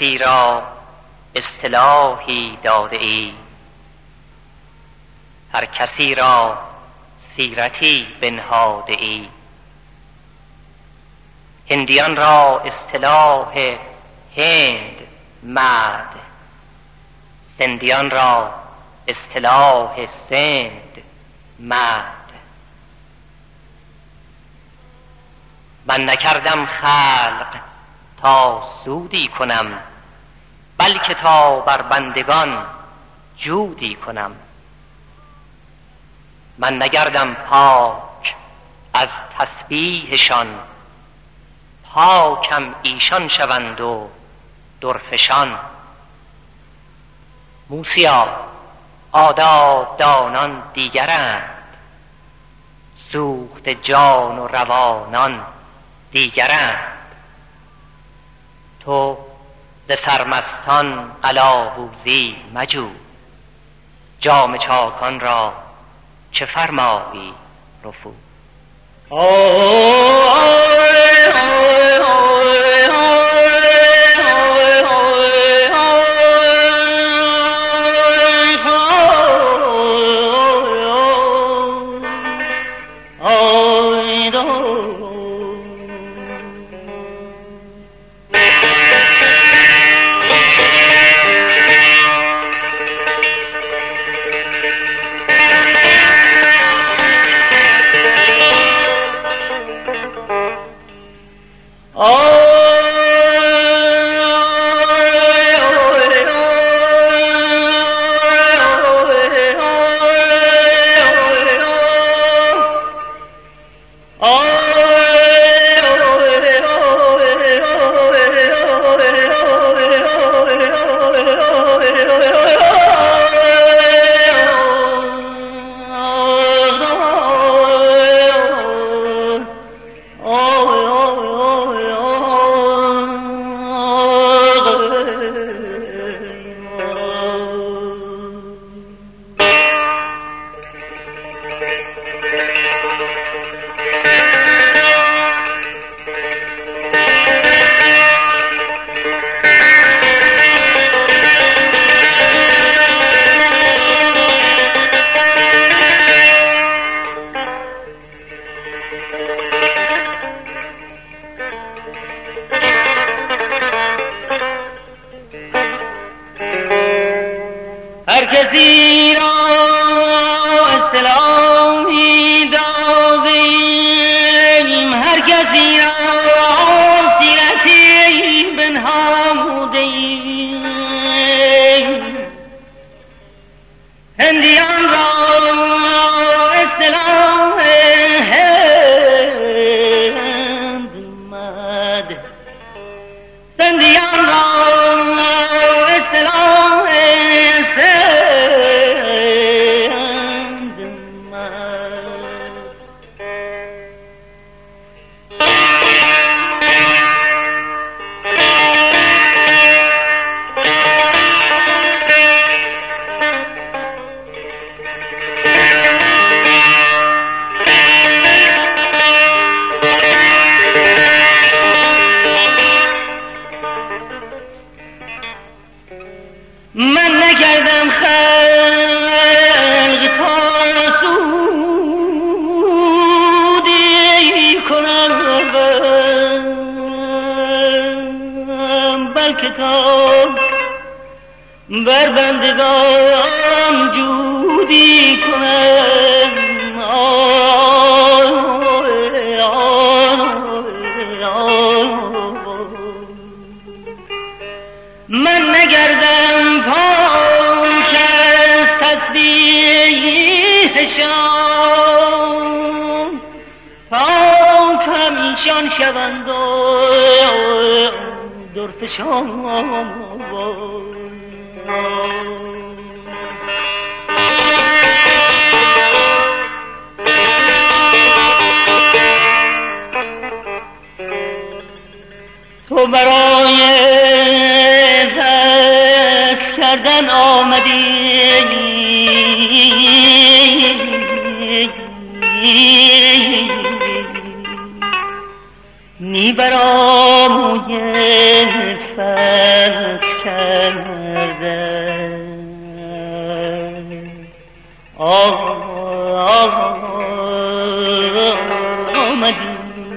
کسی را اصطلاحی داده ای، هر کسی را سیرتی بنهاده ای. هندیان را اصطلاح هند مرد، سندیان را اصطلاح سند مرد. من نکردم خلق تا سودی کنم، بلکه تا بر بندگان جودی کنم. من نگردم پاک از تسبیحشان، پاکم ایشان شوند و درفشان. موسیا آداب دانان دیگرند، سوخت جان و روانان دیگرند. تو ز سرمستان قلاووزی مجو، جام چاکان را چه فرمایی رفو. هر کسی را اصطلاحی دادیم، هر کسی را سیرتی بنهادیم. هندیان را اصطلاح هند مد، سندیان را اصطلاح سند مد. من نکردم خلق تا سودی کنم، بلکه تا بر بندگان جودی کنم. من نگردم پاک از تسبیحشان، پاک همیشان شوند و درفشان. تو برای دست کردن آمدی، نی برای فلسفه آمدی.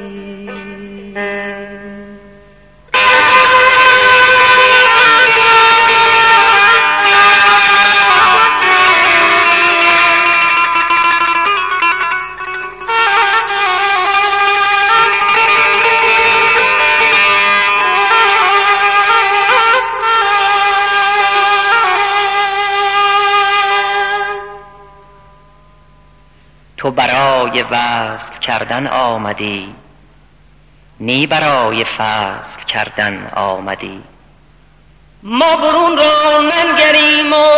تو برای وصل کردن آمدی، نی برای فصل کردن آمدی. ما برون را ننگریم و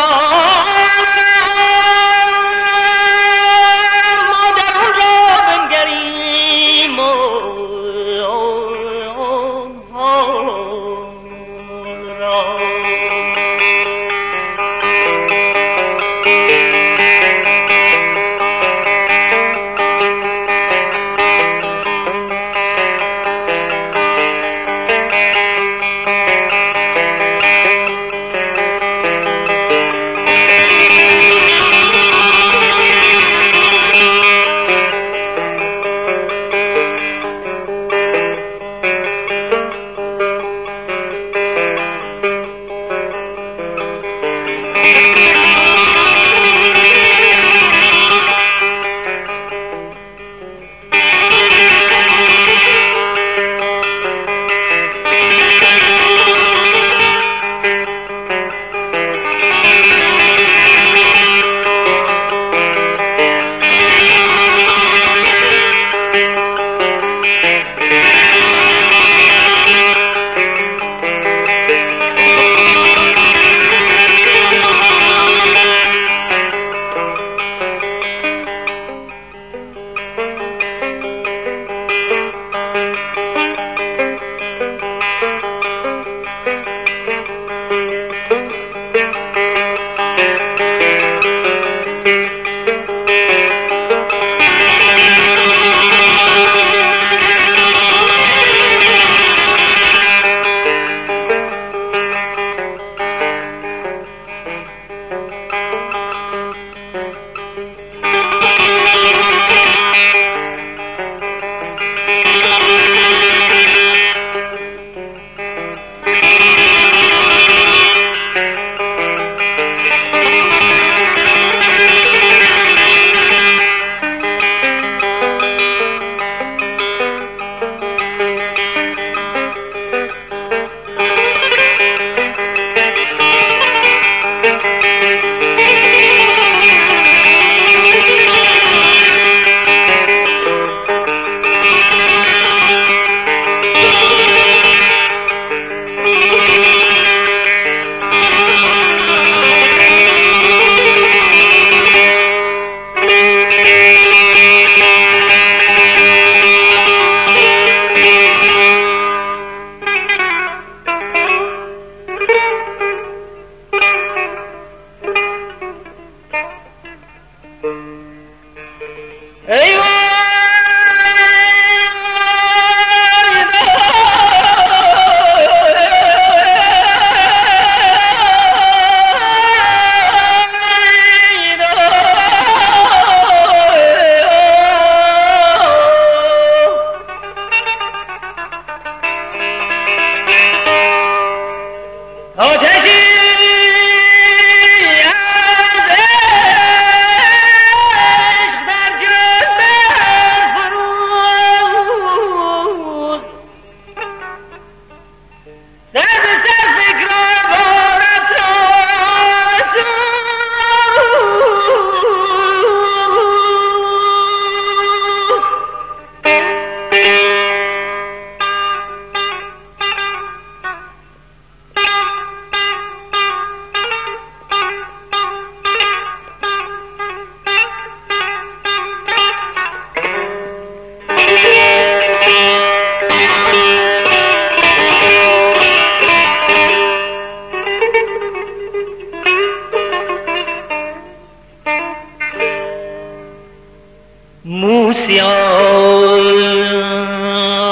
ما درون را بنگریم و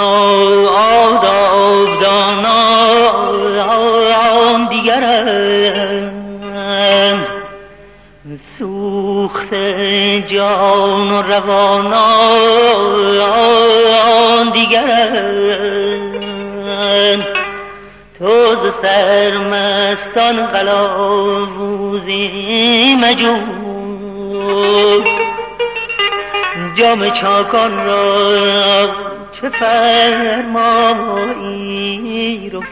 آداب دانان دیگر دیگرند، سوخت جان و روانان دیگرند. تو ز سرمستان قلاووزی مجو، جام چاکان را چه فرمایی رو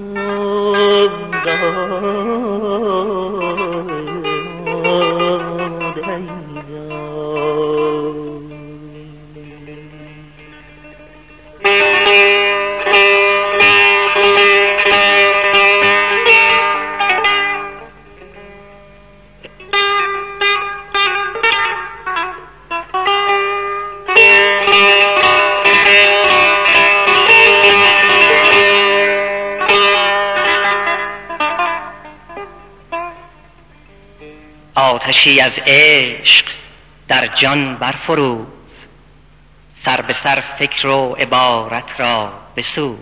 آتشی از عشق در جان برفروز، سر به سر فکر و عبارت را بسوز.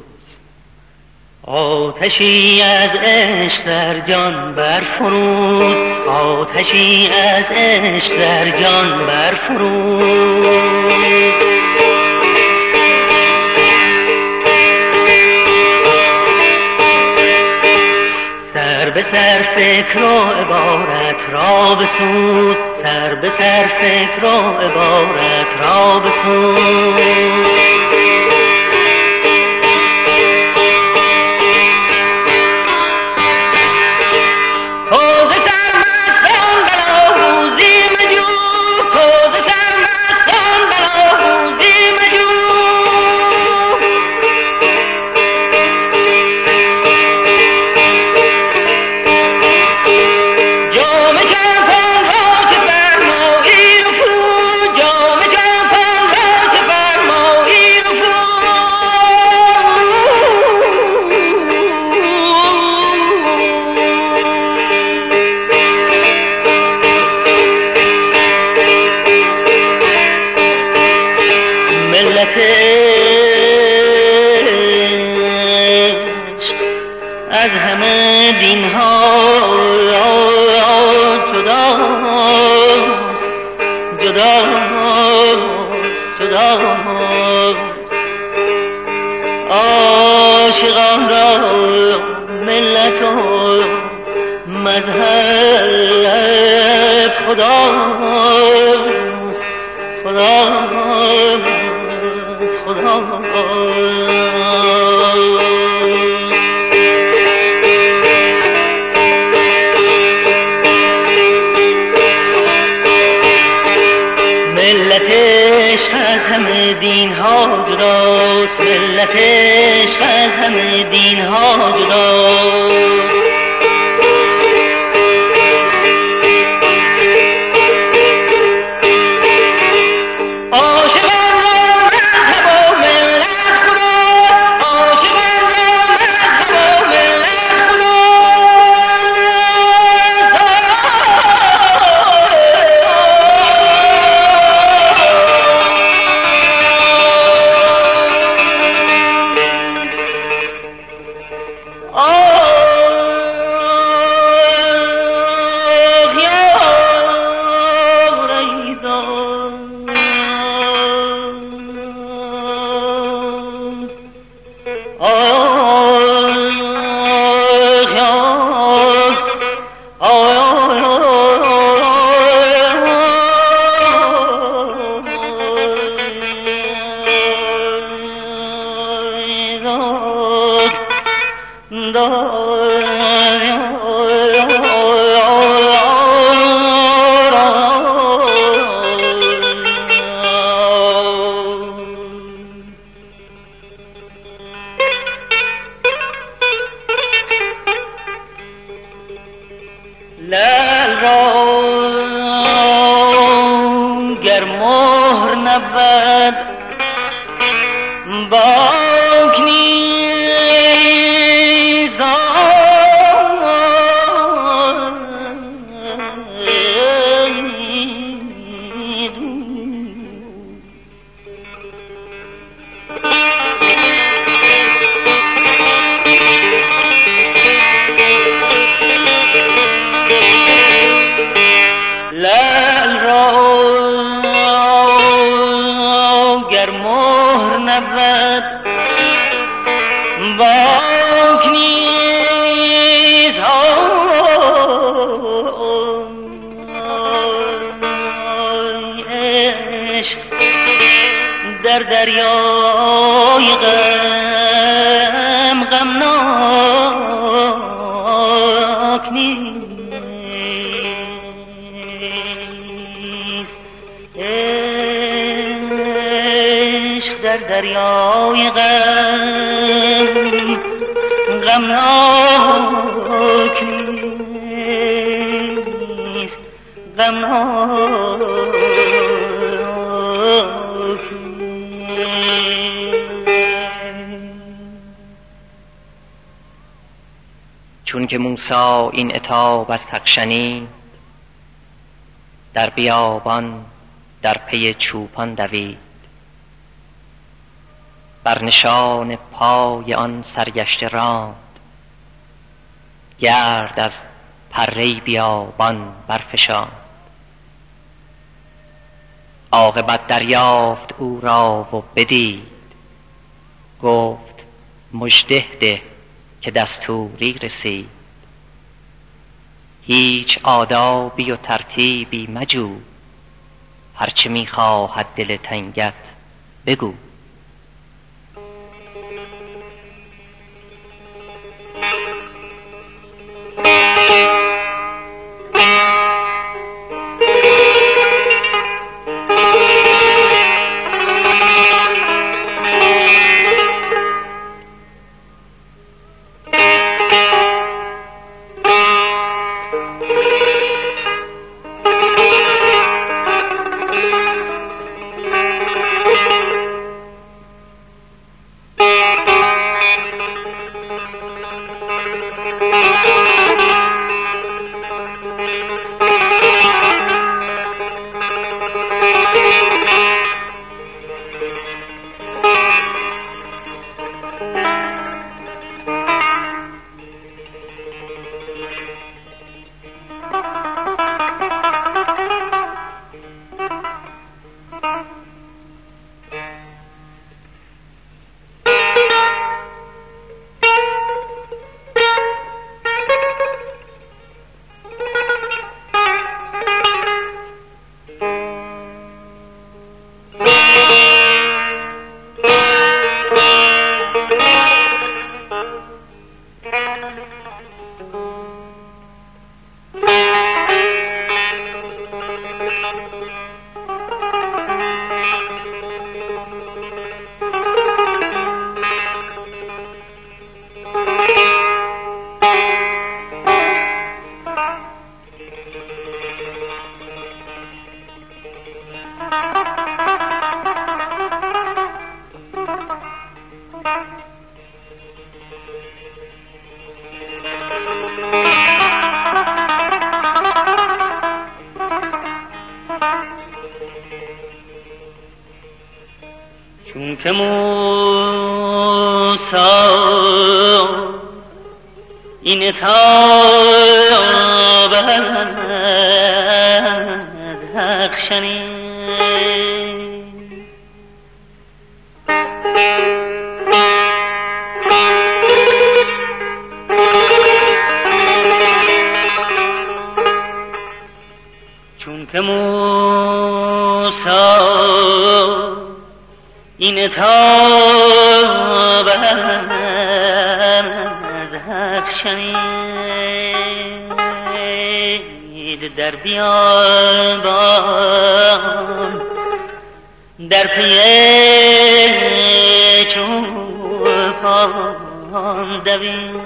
آتشی از عشق در جان برفروز، آتشی از عشق در جان برفروز. سر به سر فکر و عبارت را بسوز، سر به سر فکر و عبارت را بسوز. از همه دین ها جداست، جداست، جداست. عاشقان را ملت و مذهب خداست، خداست، خداست. ملتش از همه دین ها جداست، ملتش از همه دین ها جداست. لعل را گر مهر نبود باک نیزاد در دریای غم غمناک نیست. عشق در دریای غم غمناک نیست، غمناک. چون که موسی این عتاب از حق شنید، در بیابان در پی چوپان دوید. بر نشان پای آن سرگشته راند، گرد از پره بیابان برفشاند. عاقبت دریافت او را و بدید، گفت مژده ده که دستوری رسید. هیچ آدابی و ترتیبی مجو، هرچه میخواهد دل تنگت بگو. چون که موسی این عتاب از حق شنید، چون که موسی این عتاب از حق شنید، در بیابان در پی چوپان دوید.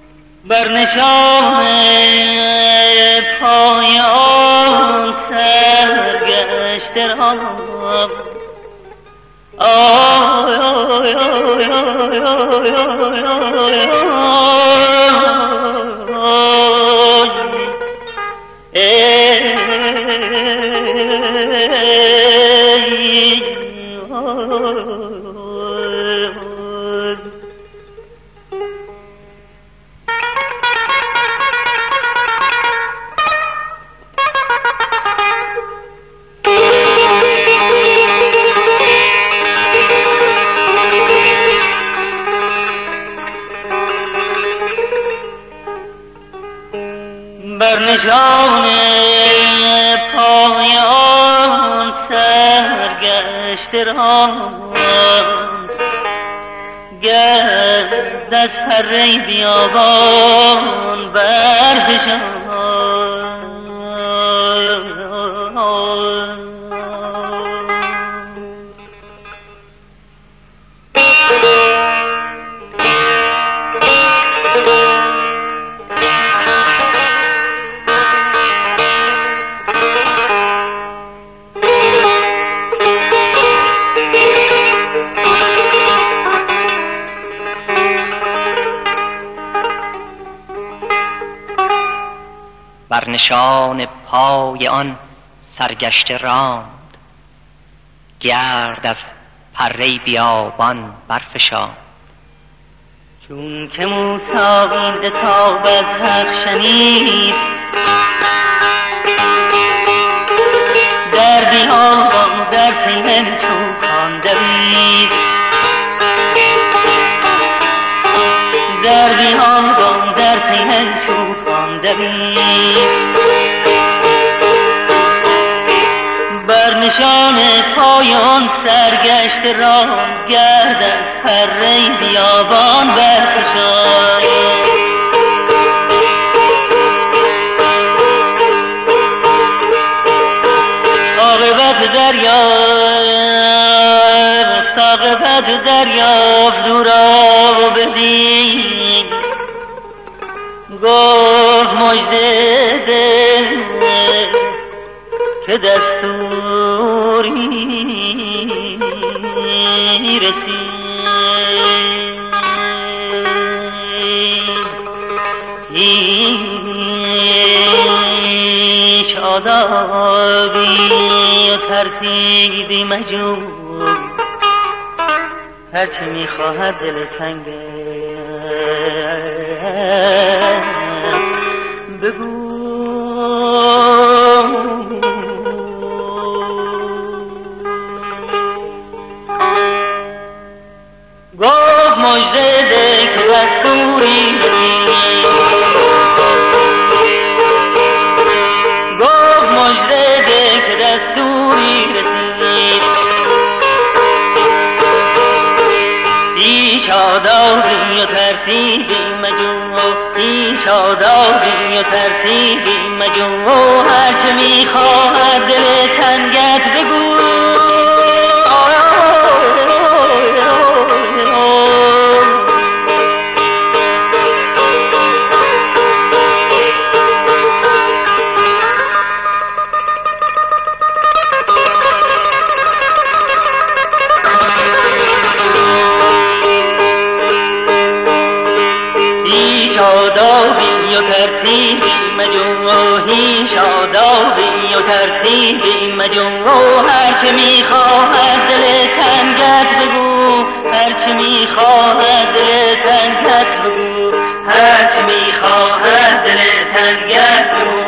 بر نشان پایان بر نشان پای آن سرگشته رام گرد از پره بیابان برفشان بر نشان پای آن سرگشته راند گرد از پره بیابان برفشاند. چون که موسی این عتاب از حق شنید در بیابان در پی طوفان دوید در بیابان در پی طوفان دوید بر نشان پای آن سرگشته راه گرد از پره بیابان برفشاند. عاقبت دریافت او را بدید گفت مژده ده که دستوری رسید هیچ آدابی و ترتیبی مجو هرچی میخواهد دل تنگه بگو گفت مژده ده که دستوری گفت مژده ده که دستوری رسید هیچ آدابی و ترتیبی مجو هیچ آدابی و ترتیبی مجو هرچه میخواهد دل تنگت بگو آدابی و ترتیبی مجو هیچ آدابی و ترتیبی مجو هرچه میخواهد دل تنگت بگو هرچه میخواهد دل تنگت بگو هرچه میخواهد دل تنگت بگو